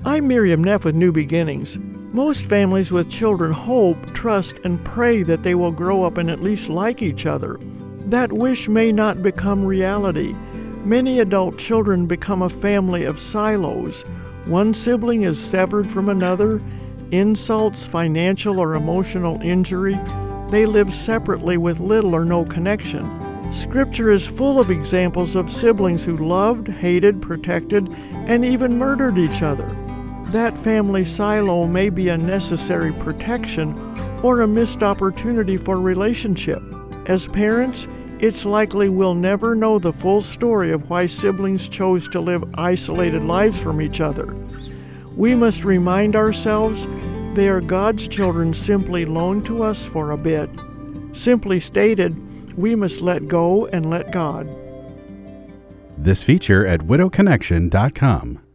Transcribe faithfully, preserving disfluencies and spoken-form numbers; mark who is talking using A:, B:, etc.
A: I'm Miriam Neff with New Beginnings. Most families with children hope, trust, and pray that they will grow up and at least like each other. That wish may not become reality. Many adult children become a family of silos. One sibling is severed from another, insults, financial or emotional injury. They live separately with little or no connection. Scripture is full of examples of siblings who loved, hated, protected, and even murdered each other. That family silo may be a necessary protection or a missed opportunity for relationship. As parents, it's likely we'll never know the full story of why siblings chose to live isolated lives from each other. We must remind ourselves they are God's children simply loaned to us for a bit. Simply stated, we must let go and let God.
B: This feature at widow connection dot com.